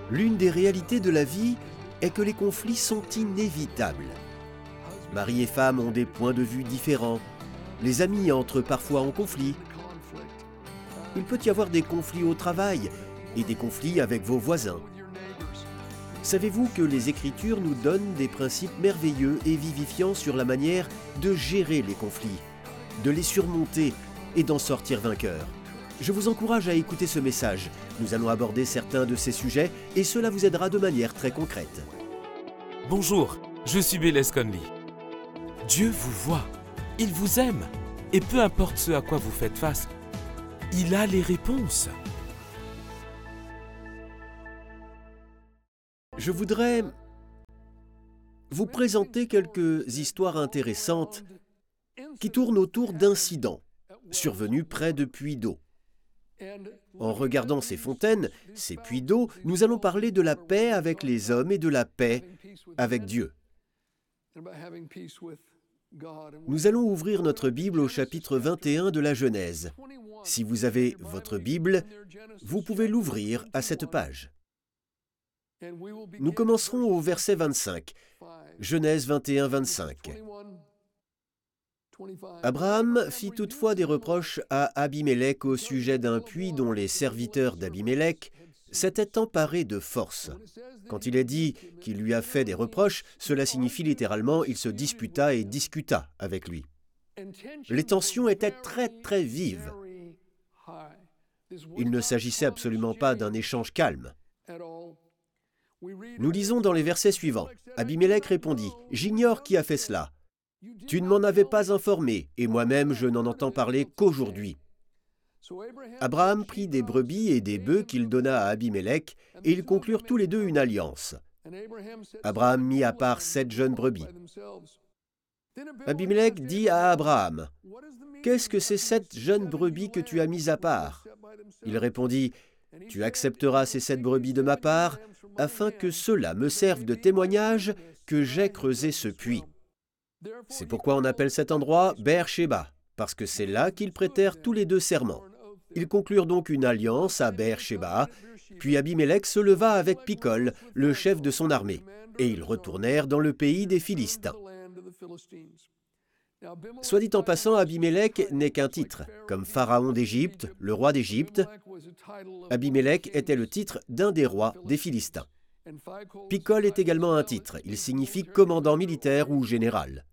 L'une des réalités de la vie est que les conflits sont inévitables. Mari et femme ont des points de vue différents. Les amis entrent parfois en conflit. Il peut y avoir des conflits au travail et des conflits avec vos voisins. Savez-vous que les Écritures nous donnent des principes merveilleux et vivifiants sur la manière de gérer les conflits, de les surmonter et d'en sortir vainqueur? Je vous encourage à écouter ce message. Nous allons aborder certains de ces sujets et cela vous aidera de manière très concrète. Bonjour, je suis Bélez Conley. Dieu vous voit, il vous aime, et peu importe ce à quoi vous faites face, il a les réponses. Je voudrais vous présenter quelques histoires intéressantes qui tournent autour d'incidents survenus près de puits d'eau. En regardant ces fontaines, ces puits d'eau, nous allons parler de la paix avec les hommes et de la paix avec Dieu. Nous allons ouvrir notre Bible au chapitre 21 de la Genèse. Si vous avez votre Bible, vous pouvez l'ouvrir à cette page. Nous commencerons au verset 25, Genèse 21, 25. Abraham fit toutefois des reproches à Abimélec au sujet d'un puits dont les serviteurs d'Abimélec s'étaient emparés de force. Quand il est dit qu'il lui a fait des reproches, cela signifie littéralement il se disputa et discuta avec lui. Les tensions étaient très vives. Il ne s'agissait absolument pas d'un échange calme. Nous lisons dans les versets suivants. Abimélec répondit « J'ignore qui a fait cela. Tu ne m'en avais pas informé, et moi-même je n'en entends parler qu'aujourd'hui. » Abraham prit des brebis et des bœufs qu'il donna à Abimélec, et ils conclurent tous les deux une alliance. Abraham mit à part 7 jeunes brebis. Abimélec dit à Abraham, « Qu'est-ce que ces 7 jeunes brebis que tu as mis à part ?» Il répondit, « Tu accepteras ces 7 brebis de ma part, afin que ceux-là me servent de témoignage que j'ai creusé ce puits. » C'est pourquoi on appelle cet endroit Beer-Shéba, parce que c'est là qu'ils prêtèrent tous les deux serment. Ils conclurent donc une alliance à Beer-Shéba, puis Abimélec se leva avec Picol, le chef de son armée, et ils retournèrent dans le pays des Philistins. Soit dit en passant, Abimélec n'est qu'un titre, comme Pharaon d'Égypte, le roi d'Égypte. Abimélec était le titre d'un des rois des Philistins. Picol est également un titre, il signifie commandant militaire ou général.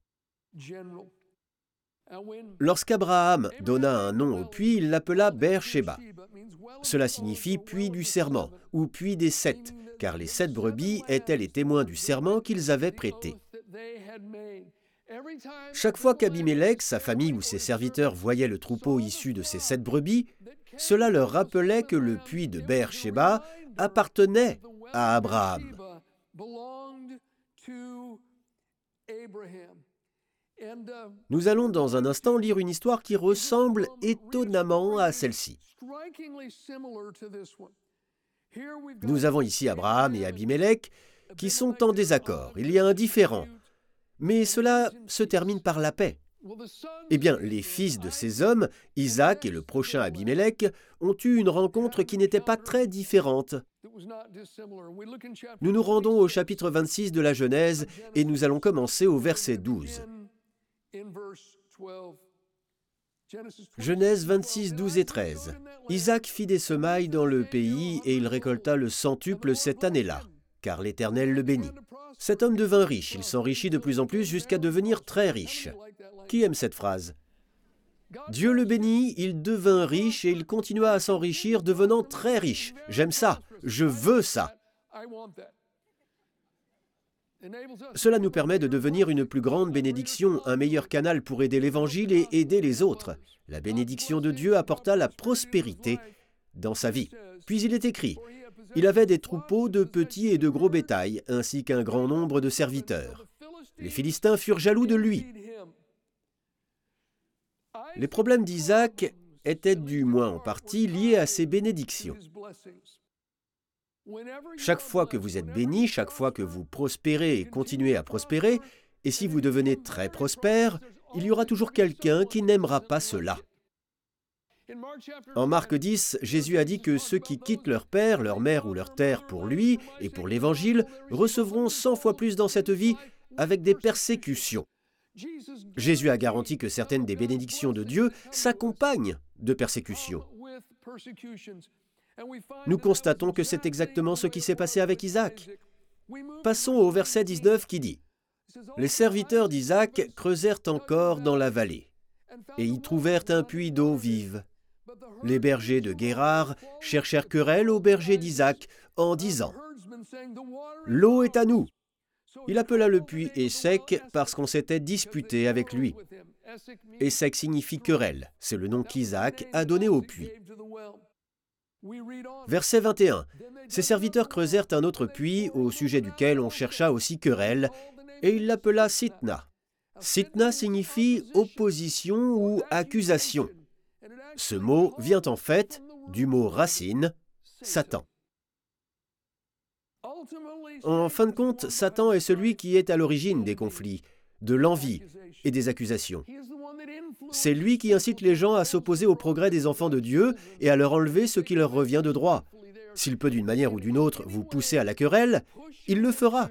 Lorsqu'Abraham donna un nom au puits, il l'appela Beer-Shéba. Cela signifie puits du serment ou puits des 7, car les 7 brebis étaient les témoins du serment qu'ils avaient prêté. Chaque fois qu'Abimélec, sa famille ou ses serviteurs voyaient le troupeau issu de ces 7 brebis, cela leur rappelait que le puits de Beer-Shéba appartenait à Abraham. Nous allons dans un instant lire une histoire qui ressemble étonnamment à celle-ci. Nous avons ici Abraham et Abimélec qui sont en désaccord. Il y a un différend. Mais cela se termine par la paix. Eh bien, les fils de ces hommes, Isaac et le prochain Abimélec, ont eu une rencontre qui n'était pas très différente. Nous nous rendons au chapitre 26 de la Genèse et nous allons commencer au verset 12. Genèse 26, 12 et 13. Isaac fit des semailles dans le pays et il récolta le centuple cette année-là, car l'Éternel le bénit. Cet homme devint riche, il s'enrichit de plus en plus jusqu'à devenir très riche. Qui aime cette phrase? Dieu le bénit, il devint riche et il continua à s'enrichir, devenant très riche. J'aime ça, je veux ça. Cela nous permet de devenir une plus grande bénédiction, un meilleur canal pour aider l'Évangile et aider les autres. La bénédiction de Dieu apporta la prospérité dans sa vie. Puis il est écrit, « Il avait des troupeaux de petits et de gros bétail, ainsi qu'un grand nombre de serviteurs. Les Philistins furent jaloux de lui. » Les problèmes d'Isaac étaient du moins en partie liés à ses bénédictions. Chaque fois que vous êtes béni, chaque fois que vous prospérez et continuez à prospérer, et si vous devenez très prospère, il y aura toujours quelqu'un qui n'aimera pas cela. En Marc 10, Jésus a dit que ceux qui quittent leur père, leur mère ou leur terre pour lui et pour l'Évangile recevront 100 fois plus dans cette vie avec des persécutions. Jésus a garanti que certaines des bénédictions de Dieu s'accompagnent de persécutions. Nous constatons que c'est exactement ce qui s'est passé avec Isaac. Passons au verset 19 qui dit « Les serviteurs d'Isaac creusèrent encore dans la vallée, et y trouvèrent un puits d'eau vive. Les bergers de Guérar cherchèrent querelle aux bergers d'Isaac en disant « L'eau est à nous ». Il appela le puits Ések parce qu'on s'était disputé avec lui. Ések signifie querelle, c'est le nom qu'Isaac a donné au puits. Verset 21. Ses serviteurs creusèrent un autre puits au sujet duquel on chercha aussi querelle, et il l'appela Sitna. Sitna signifie opposition ou accusation. Ce mot vient en fait du mot racine, Satan. En fin de compte, Satan est celui qui est à l'origine des conflits, de l'envie et des accusations. C'est lui qui incite les gens à s'opposer au progrès des enfants de Dieu et à leur enlever ce qui leur revient de droit. S'il peut d'une manière ou d'une autre vous pousser à la querelle, il le fera.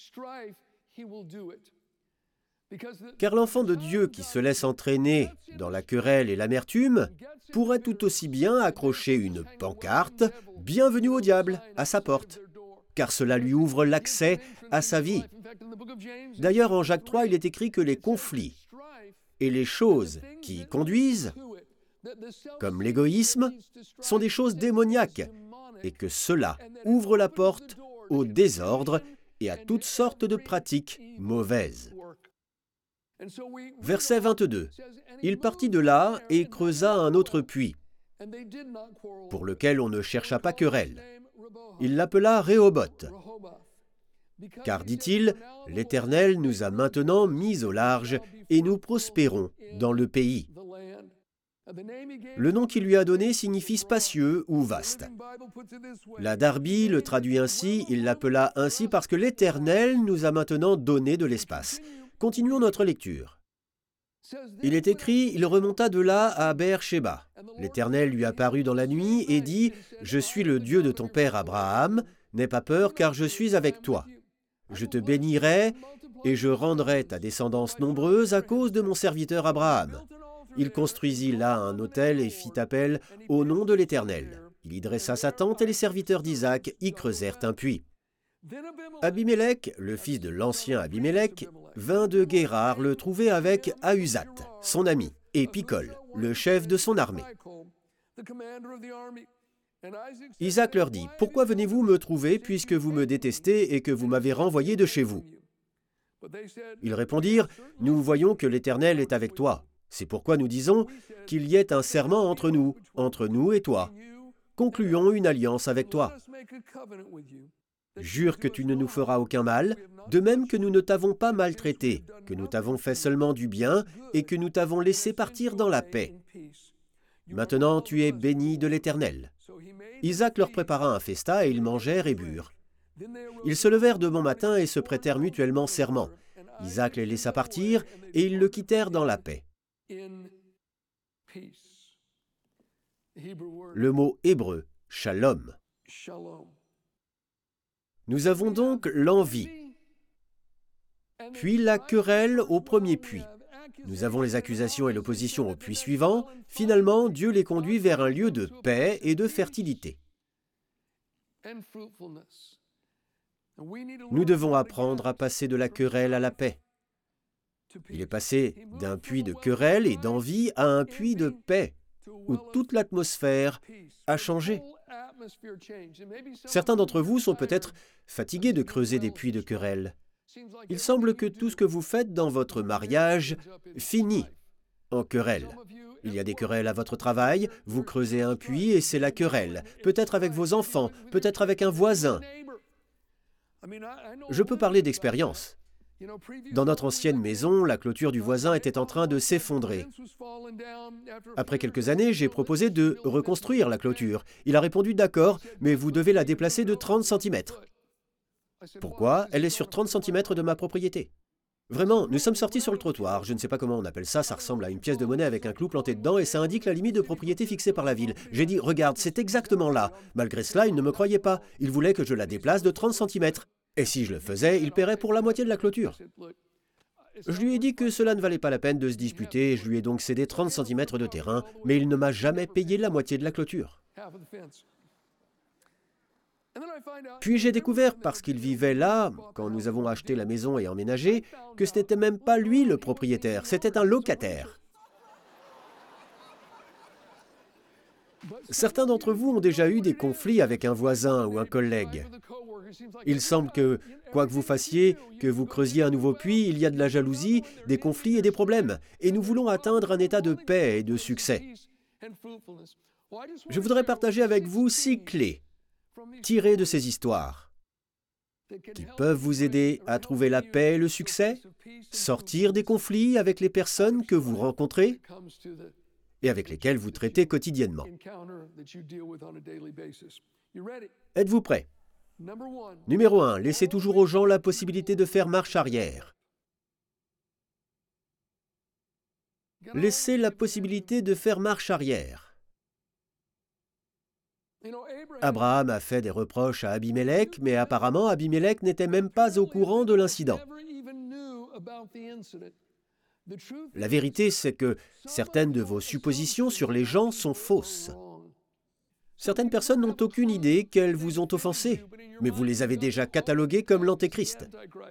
Car l'enfant de Dieu qui se laisse entraîner dans la querelle et l'amertume pourrait tout aussi bien accrocher une pancarte « Bienvenue au diable » à sa porte, car cela lui ouvre l'accès à sa vie. D'ailleurs, en Jacques 3, il est écrit que les conflits et les choses qui y conduisent, comme l'égoïsme, sont des choses démoniaques et que cela ouvre la porte au désordre et à toutes sortes de pratiques mauvaises. Verset 22. Il partit de là et creusa un autre puits, pour lequel on ne chercha pas querelle. Il l'appela Rehoboth. Car, dit-il, l'Éternel nous a maintenant mis au large et nous prospérons dans le pays. Le nom qu'il lui a donné signifie spacieux ou vaste. La Darby le traduit ainsi, il l'appela ainsi parce que l'Éternel nous a maintenant donné de l'espace. Continuons notre lecture. Il est écrit, il remonta de là à Beer-Shéba. L'Éternel lui apparut dans la nuit et dit, « Je suis le Dieu de ton père Abraham, n'aie pas peur car je suis avec toi. Je te bénirai et je rendrai ta descendance nombreuse à cause de mon serviteur Abraham. » Il construisit là un autel et fit appel au nom de l'Éternel. Il y dressa sa tente et les serviteurs d'Isaac y creusèrent un puits. Abimélec, le fils de l'ancien Abimélec, vint de Guérar le trouver avec Ahuzat, son ami, et Picol, le chef de son armée. Isaac leur dit, « Pourquoi venez-vous me trouver puisque vous me détestez et que vous m'avez renvoyé de chez vous ?» Ils répondirent, « Nous voyons que l'Éternel est avec toi. C'est pourquoi nous disons qu'il y ait un serment entre nous et toi. Concluons une alliance avec toi. Jure que tu ne nous feras aucun mal, de même que nous ne t'avons pas maltraité, que nous t'avons fait seulement du bien et que nous t'avons laissé partir dans la paix. Maintenant tu es béni de l'Éternel. » Isaac leur prépara un festin et ils mangèrent et burent. Ils se levèrent de bon matin et se prêtèrent mutuellement serment. Isaac les laissa partir et ils le quittèrent dans la paix. Le mot hébreu, shalom. Nous avons donc l'envie, puis la querelle au premier puits. Nous avons les accusations et l'opposition au puits suivant. Finalement, Dieu les conduit vers un lieu de paix et de fertilité. Nous devons apprendre à passer de la querelle à la paix. Il est passé d'un puits de querelle et d'envie à un puits de paix, où toute l'atmosphère a changé. Certains d'entre vous sont peut-être fatigués de creuser des puits de querelle. Il semble que tout ce que vous faites dans votre mariage finit en querelle. Il y a des querelles à votre travail, vous creusez un puits et c'est la querelle, peut-être avec vos enfants, peut-être avec un voisin. Je peux parler d'expérience. Dans notre ancienne maison, la clôture du voisin était en train de s'effondrer. Après quelques années, j'ai proposé de reconstruire la clôture. Il a répondu « D'accord, mais vous devez la déplacer de 30 cm. » Pourquoi? Elle est sur 30 cm de ma propriété. Vraiment, nous sommes sortis sur le trottoir, je ne sais pas comment on appelle ça, ça ressemble à une pièce de monnaie avec un clou planté dedans et ça indique la limite de propriété fixée par la ville. J'ai dit, regarde, c'est exactement là. Malgré cela, il ne me croyait pas. Il voulait que je la déplace de 30 cm. Et si je le faisais, il paierait pour la moitié de la clôture. Je lui ai dit que cela ne valait pas la peine de se disputer, je lui ai donc cédé 30 cm de terrain, mais il ne m'a jamais payé la moitié de la clôture. Puis j'ai découvert, parce qu'il vivait là, quand nous avons acheté la maison et emménagé, que ce n'était même pas lui le propriétaire, c'était un locataire. Certains d'entre vous ont déjà eu des conflits avec un voisin ou un collègue. Il semble que, quoi que vous fassiez, que vous creusiez un nouveau puits, il y a de la jalousie, des conflits et des problèmes. Et nous voulons atteindre un état de paix et de succès. Je voudrais partager avec vous 6 clés tirées de ces histoires qui peuvent vous aider à trouver la paix et le succès, sortir des conflits avec les personnes que vous rencontrez et avec lesquelles vous traitez quotidiennement. Êtes-vous prêts? Numéro 1, laissez toujours aux gens la possibilité de faire marche arrière. Laissez la possibilité de faire marche arrière. Abraham a fait des reproches à Abimélec, mais apparemment Abimélec n'était même pas au courant de l'incident. La vérité, c'est que certaines de vos suppositions sur les gens sont fausses. Certaines personnes n'ont aucune idée qu'elles vous ont offensé, mais vous les avez déjà cataloguées comme l'Antéchrist.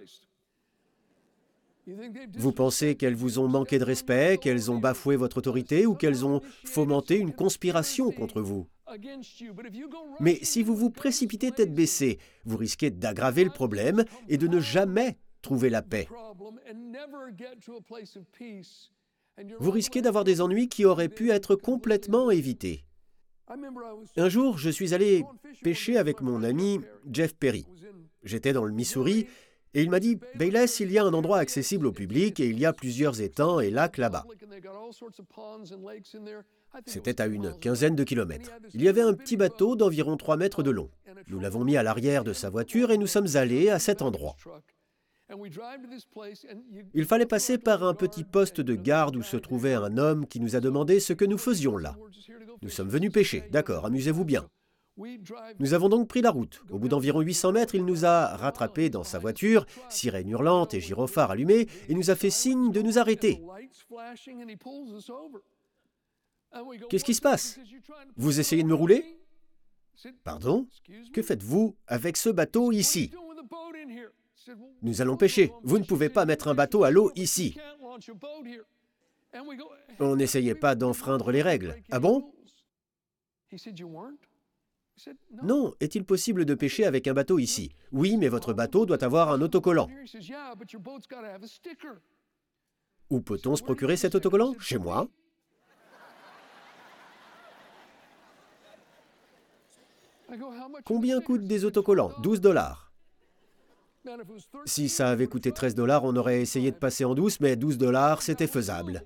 Vous pensez qu'elles vous ont manqué de respect, qu'elles ont bafoué votre autorité ou qu'elles ont fomenté une conspiration contre vous. Mais si vous vous précipitez tête baissée, vous risquez d'aggraver le problème et de ne jamais trouver la paix. Vous risquez d'avoir des ennuis qui auraient pu être complètement évités. Un jour, je suis allé pêcher avec mon ami Jeff Perry. J'étais dans le Missouri et il m'a dit « Bayless, il y a un endroit accessible au public et il y a plusieurs étangs et lacs là-bas. » C'était à une quinzaine de kilomètres. Il y avait un petit bateau d'environ 3 mètres de long. Nous l'avons mis à l'arrière de sa voiture et nous sommes allés à cet endroit. Il fallait passer par un petit poste de garde où se trouvait un homme qui nous a demandé ce que nous faisions là. Nous sommes venus pêcher, d'accord, amusez-vous bien. Nous avons donc pris la route. Au bout d'environ 800 mètres, il nous a rattrapés dans sa voiture, sirène hurlante et gyrophare allumé, et nous a fait signe de nous arrêter. Qu'est-ce qui se passe? Vous essayez de me rouler? Pardon? Que faites-vous avec ce bateau ici? Nous allons pêcher. Vous ne pouvez pas mettre un bateau à l'eau ici. On n'essayait pas d'enfreindre les règles. Ah bon? Non. Est-il possible de pêcher avec un bateau ici? Oui, mais votre bateau doit avoir un autocollant. Où peut-on se procurer cet autocollant? Chez moi. Combien coûtent des autocollants? 12 $. Si ça avait coûté 13 $, on aurait essayé de passer en douce, mais 12 $, c'était faisable.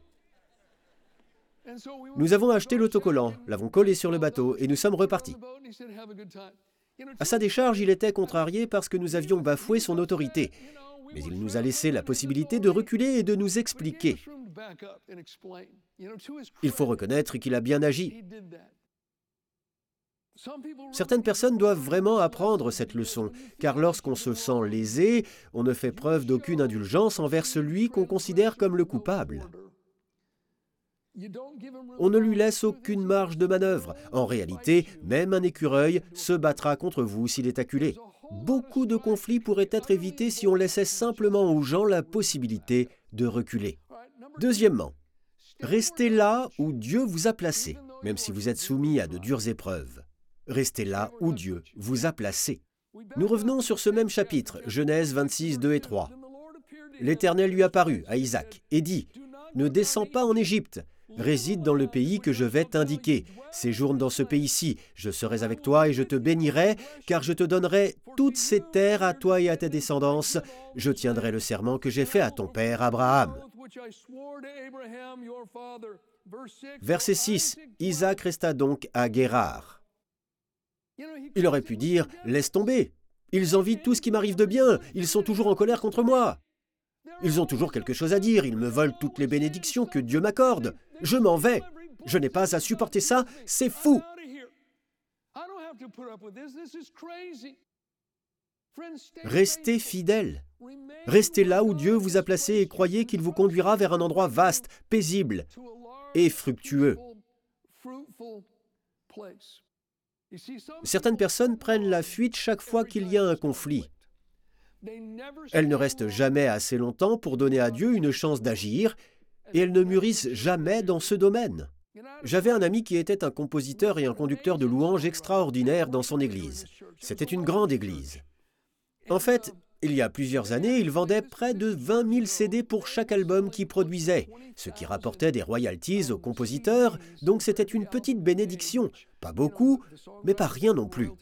Nous avons acheté l'autocollant, l'avons collé sur le bateau et nous sommes repartis. À sa décharge, il était contrarié parce que nous avions bafoué son autorité. Mais il nous a laissé la possibilité de reculer et de nous expliquer. Il faut reconnaître qu'il a bien agi. Certaines personnes doivent vraiment apprendre cette leçon, car lorsqu'on se sent lésé, on ne fait preuve d'aucune indulgence envers celui qu'on considère comme le coupable. On ne lui laisse aucune marge de manœuvre. En réalité, même un écureuil se battra contre vous s'il est acculé. Beaucoup de conflits pourraient être évités si on laissait simplement aux gens la possibilité de reculer. Deuxièmement, restez là où Dieu vous a placé, même si vous êtes soumis à de dures épreuves. Restez là où Dieu vous a placé. Nous revenons sur ce même chapitre, Genèse 26, 2 et 3. L'Éternel lui apparut à Isaac et dit « Ne descends pas en Égypte, réside dans le pays que je vais t'indiquer. Séjourne dans ce pays-ci, je serai avec toi et je te bénirai, car je te donnerai toutes ces terres à toi et à ta descendance. Je tiendrai le serment que j'ai fait à ton père Abraham. » Verset 6. Isaac resta donc à Guérar. Il aurait pu dire « Laisse tomber, ils envient tout ce qui m'arrive de bien, ils sont toujours en colère contre moi. » Ils ont toujours quelque chose à dire, ils me volent toutes les bénédictions que Dieu m'accorde. Je m'en vais. Je n'ai pas à supporter ça, c'est fou. Restez fidèles. Restez là où Dieu vous a placé et croyez qu'il vous conduira vers un endroit vaste, paisible et fructueux. Certaines personnes prennent la fuite chaque fois qu'il y a un conflit. Elles ne restent jamais assez longtemps pour donner à Dieu une chance d'agir et elles ne mûrissent jamais dans ce domaine. J'avais un ami qui était un compositeur et un conducteur de louanges extraordinaire dans son église. C'était une grande église. En fait, il y a plusieurs années, il vendait près de 20 000 CD pour chaque album qu'il produisait, ce qui rapportait des royalties aux compositeurs, donc c'était une petite bénédiction. Pas beaucoup, mais pas rien non plus.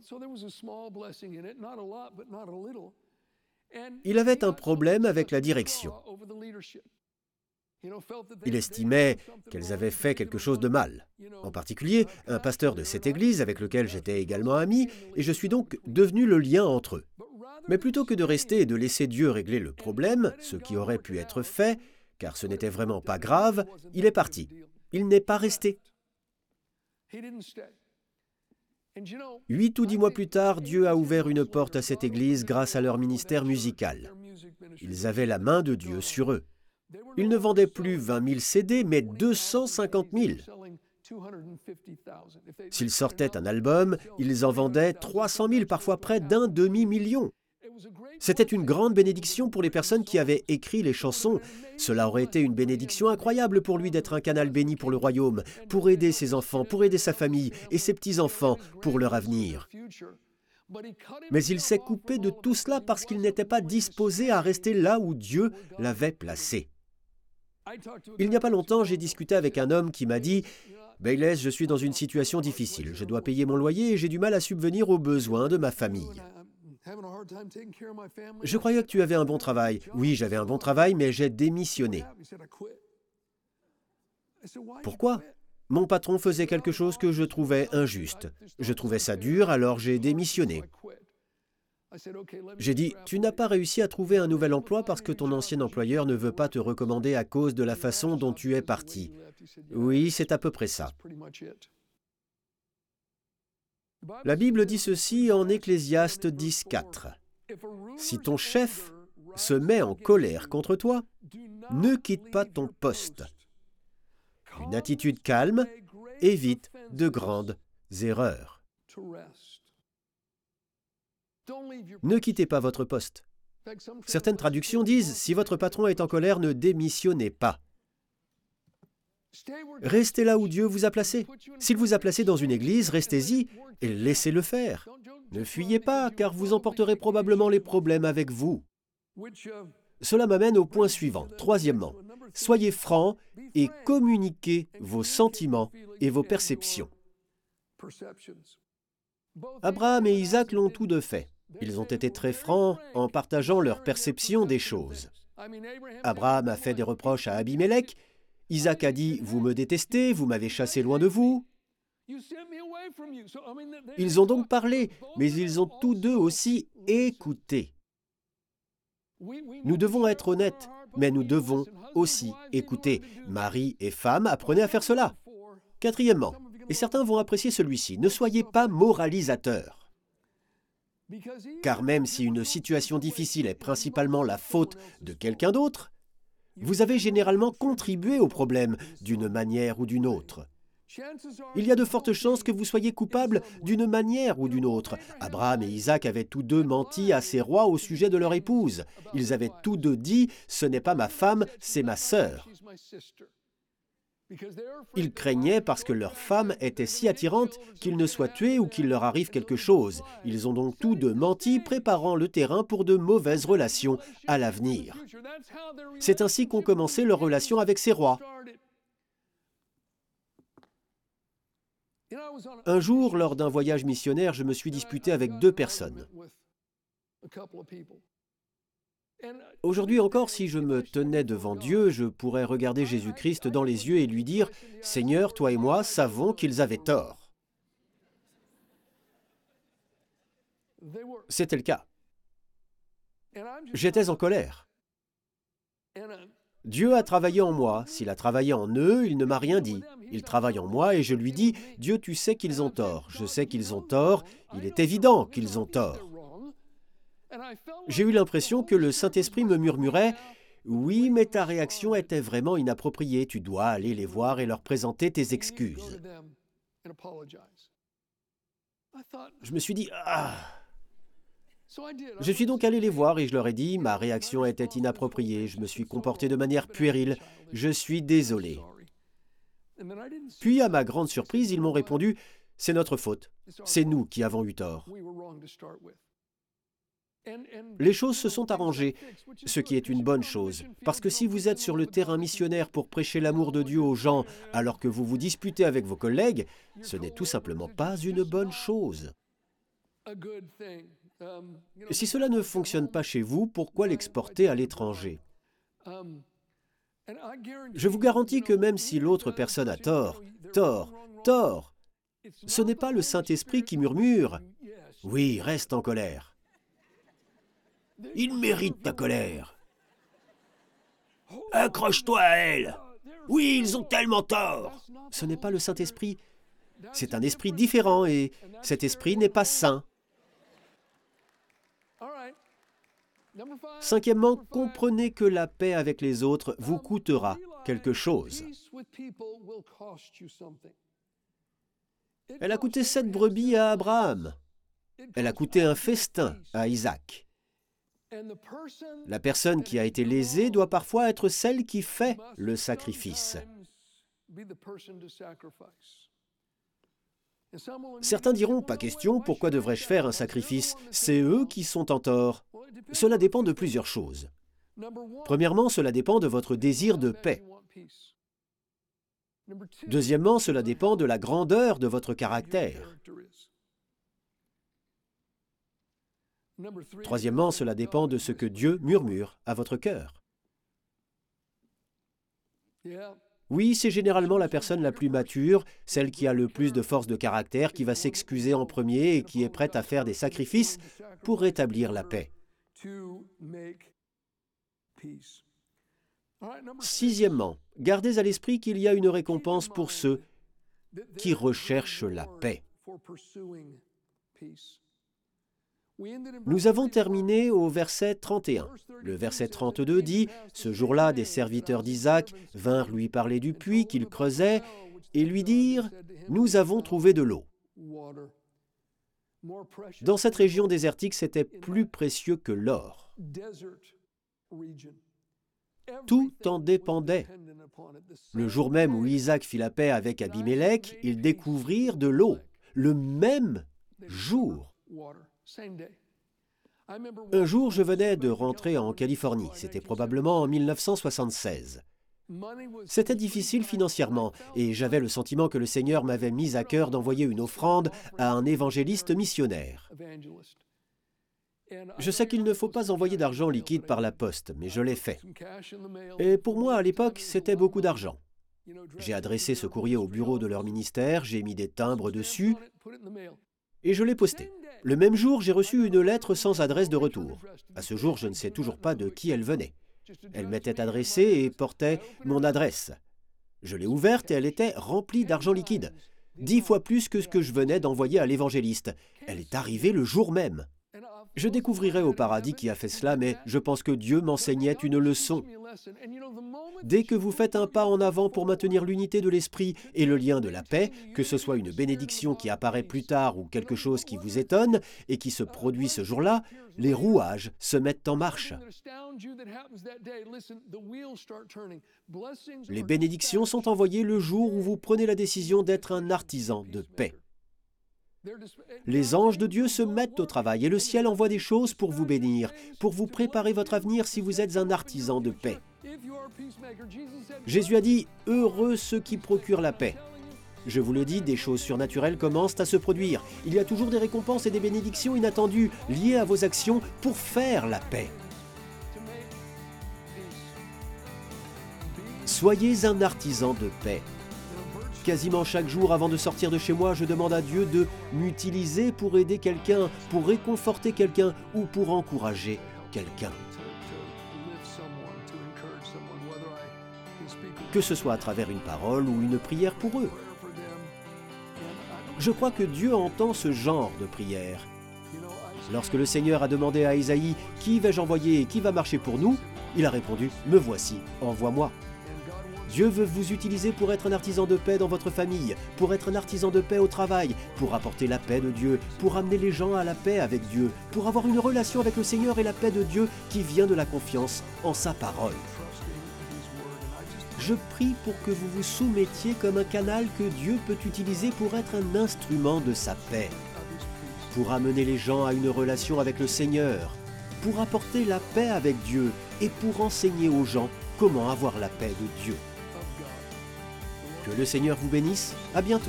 Il avait un problème avec la direction. Il estimait qu'elles avaient fait quelque chose de mal. En particulier, un pasteur de cette église avec lequel j'étais également ami, et je suis donc devenu le lien entre eux. Mais plutôt que de rester et de laisser Dieu régler le problème, ce qui aurait pu être fait, car ce n'était vraiment pas grave, il est parti. Il n'est pas resté. 8 ou 10 mois plus tard, Dieu a ouvert une porte à cette église grâce à leur ministère musical. Ils avaient la main de Dieu sur eux. Ils ne vendaient plus 20 000 CD, mais 250 000. S'ils sortaient un album, ils en vendaient 300 000, parfois près d'un demi-million. C'était une grande bénédiction pour les personnes qui avaient écrit les chansons. Cela aurait été une bénédiction incroyable pour lui d'être un canal béni pour le royaume, pour aider ses enfants, pour aider sa famille et ses petits-enfants pour leur avenir. Mais il s'est coupé de tout cela parce qu'il n'était pas disposé à rester là où Dieu l'avait placé. Il n'y a pas longtemps, j'ai discuté avec un homme qui m'a dit « Bayless, je suis dans une situation difficile. Je dois payer mon loyer et j'ai du mal à subvenir aux besoins de ma famille. » Je croyais que tu avais un bon travail. Oui, j'avais un bon travail, mais j'ai démissionné. Pourquoi? Mon patron faisait quelque chose que je trouvais injuste. Je trouvais ça dur, alors j'ai démissionné. J'ai dit, tu n'as pas réussi à trouver un nouvel emploi parce que ton ancien employeur ne veut pas te recommander à cause de la façon dont tu es parti. Oui, c'est à peu près ça. La Bible dit ceci en Ecclésiaste 10:4. Si ton chef se met en colère contre toi, ne quitte pas ton poste. Une attitude calme évite de grandes erreurs. Ne quittez pas votre poste. Certaines traductions disent « Si votre patron est en colère, ne démissionnez pas ». Restez là où Dieu vous a placé. S'il vous a placé dans une église, restez-y et laissez-le faire. Ne fuyez pas, car vous emporterez probablement les problèmes avec vous. Cela m'amène au point suivant. Troisièmement, soyez francs et communiquez vos sentiments et vos perceptions. Abraham et Isaac l'ont tous deux fait. Ils ont été très francs en partageant leur perception des choses. Abraham a fait des reproches à Abimélec. Isaac a dit « Vous me détestez, vous m'avez chassé loin de vous ». Ils ont donc parlé, mais ils ont tous deux aussi écouté. Nous devons être honnêtes, mais nous devons aussi écouter. Mari et femme, apprenez à faire cela. Quatrièmement, et certains vont apprécier celui-ci, ne soyez pas moralisateurs. Car même si une situation difficile est principalement la faute de quelqu'un d'autre, vous avez généralement contribué au problème d'une manière ou d'une autre. Il y a de fortes chances que vous soyez coupable d'une manière ou d'une autre. Abraham et Isaac avaient tous deux menti à ces rois au sujet de leur épouse. Ils avaient tous deux dit « Ce n'est pas ma femme, c'est ma sœur ». Ils craignaient parce que leur femme était si attirante qu'ils ne soient tués ou qu'il leur arrive quelque chose. Ils ont donc tous deux menti, préparant le terrain pour de mauvaises relations à l'avenir. C'est ainsi qu'ont commencé leurs relations avec ces rois. Un jour, lors d'un voyage missionnaire, je me suis disputé avec 2 personnes. Aujourd'hui encore, si je me tenais devant Dieu, je pourrais regarder Jésus-Christ dans les yeux et lui dire « Seigneur, toi et moi savons qu'ils avaient tort. » C'était le cas. J'étais en colère. Dieu a travaillé en moi. S'il a travaillé en eux, il ne m'a rien dit. Il travaille en moi et je lui dis, « Dieu, tu sais qu'ils ont tort. Je sais qu'ils ont tort. Il est évident qu'ils ont tort. » J'ai eu l'impression que le Saint-Esprit me murmurait, « Oui, mais ta réaction était vraiment inappropriée. Tu dois aller les voir et leur présenter tes excuses. » Je me suis dit, « Ah !» Je suis donc allé les voir et je leur ai dit, ma réaction était inappropriée, je me suis comporté de manière puérile, je suis désolé. Puis, à ma grande surprise, ils m'ont répondu, c'est notre faute, c'est nous qui avons eu tort. Les choses se sont arrangées, ce qui est une bonne chose, parce que si vous êtes sur le terrain missionnaire pour prêcher l'amour de Dieu aux gens alors que vous vous disputez avec vos collègues, ce n'est tout simplement pas une bonne chose. Si cela ne fonctionne pas chez vous, pourquoi l'exporter à l'étranger? Je vous garantis que même si l'autre personne a tort, ce n'est pas le Saint-Esprit qui murmure. Oui, reste en colère. Il mérite ta colère. Accroche-toi à elle. Oui, ils ont tellement tort. Ce n'est pas le Saint-Esprit. C'est un esprit différent et cet esprit n'est pas saint. Cinquièmement, comprenez que la paix avec les autres vous coûtera quelque chose. Elle a coûté 7 brebis à Abraham. Elle a coûté un festin à Isaac. La personne qui a été lésée doit parfois être celle qui fait le sacrifice. Certains diront, pas question, pourquoi devrais-je faire un sacrifice? C'est eux qui sont en tort. Cela dépend de plusieurs choses. Premièrement, cela dépend de votre désir de paix. Deuxièmement, cela dépend de la grandeur de votre caractère. Troisièmement, cela dépend de ce que Dieu murmure à votre cœur. Oui, c'est généralement la personne la plus mature, celle qui a le plus de force de caractère, qui va s'excuser en premier et qui est prête à faire des sacrifices pour rétablir la paix. Sixièmement, gardez à l'esprit qu'il y a une récompense pour ceux qui recherchent la paix. Nous avons terminé au verset 31. Le verset 32 dit « Ce jour-là, des serviteurs d'Isaac vinrent lui parler du puits qu'il creusait et lui dirent « Nous avons trouvé de l'eau. » Dans cette région désertique, c'était plus précieux que l'or. Tout en dépendait. Le jour même où Isaac fit la paix avec Abimélec, ils découvrirent de l'eau, le même jour. Un jour, je venais de rentrer en Californie. C'était probablement en 1976. C'était difficile financièrement et j'avais le sentiment que le Seigneur m'avait mis à cœur d'envoyer une offrande à un évangéliste missionnaire. Je sais qu'il ne faut pas envoyer d'argent liquide par la poste, mais je l'ai fait. Et pour moi, à l'époque, c'était beaucoup d'argent. J'ai adressé ce courrier au bureau de leur ministère, j'ai mis des timbres dessus et je l'ai posté. Le même jour, j'ai reçu une lettre sans adresse de retour. À ce jour, je ne sais toujours pas de qui elle venait. Elle m'était adressée et portait mon adresse. Je l'ai ouverte et elle était remplie d'argent liquide. 10 fois plus que ce que je venais d'envoyer à l'évangéliste. Elle est arrivée le jour même. Je découvrirai au paradis qui a fait cela, mais je pense que Dieu m'enseignait une leçon. Dès que vous faites un pas en avant pour maintenir l'unité de l'esprit et le lien de la paix, que ce soit une bénédiction qui apparaît plus tard ou quelque chose qui vous étonne et qui se produit ce jour-là, les rouages se mettent en marche. Les bénédictions sont envoyées le jour où vous prenez la décision d'être un artisan de paix. Les anges de Dieu se mettent au travail et le ciel envoie des choses pour vous bénir, pour vous préparer votre avenir si vous êtes un artisan de paix. Jésus a dit « Heureux ceux qui procurent la paix ». Je vous le dis, des choses surnaturelles commencent à se produire. Il y a toujours des récompenses et des bénédictions inattendues liées à vos actions pour faire la paix. Soyez un artisan de paix. Quasiment chaque jour avant de sortir de chez moi, je demande à Dieu de m'utiliser pour aider quelqu'un, pour réconforter quelqu'un ou pour encourager quelqu'un. que ce soit à travers une parole ou une prière pour eux. Je crois que Dieu entend ce genre de prière. Lorsque le Seigneur a demandé à Ésaïe « Qui vais-je envoyer et qui va marcher pour nous ?», il a répondu « Me voici, envoie-moi ». Dieu veut vous utiliser pour être un artisan de paix dans votre famille, pour être un artisan de paix au travail, pour apporter la paix de Dieu, pour amener les gens à la paix avec Dieu, pour avoir une relation avec le Seigneur et la paix de Dieu qui vient de la confiance en sa parole. Je prie pour que vous vous soumettiez comme un canal que Dieu peut utiliser pour être un instrument de sa paix, pour amener les gens à une relation avec le Seigneur, pour apporter la paix avec Dieu et pour enseigner aux gens comment avoir la paix de Dieu. Que le Seigneur vous bénisse, à bientôt.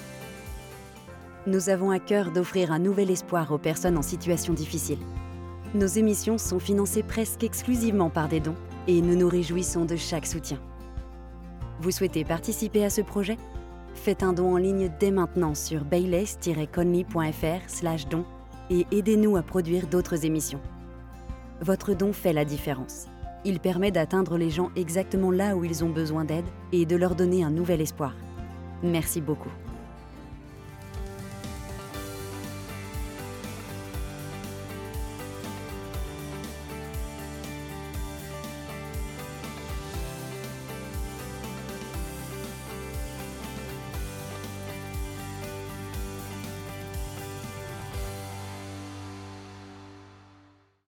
Nous avons à cœur d'offrir un nouvel espoir aux personnes en situation difficile. Nos émissions sont financées presque exclusivement par des dons et nous nous réjouissons de chaque soutien. Vous souhaitez participer à ce projet ? Faites un don en ligne dès maintenant sur bayles-conley.fr/don et aidez-nous à produire d'autres émissions. Votre don fait la différence. Il permet d'atteindre les gens exactement là où ils ont besoin d'aide et de leur donner un nouvel espoir. Merci beaucoup.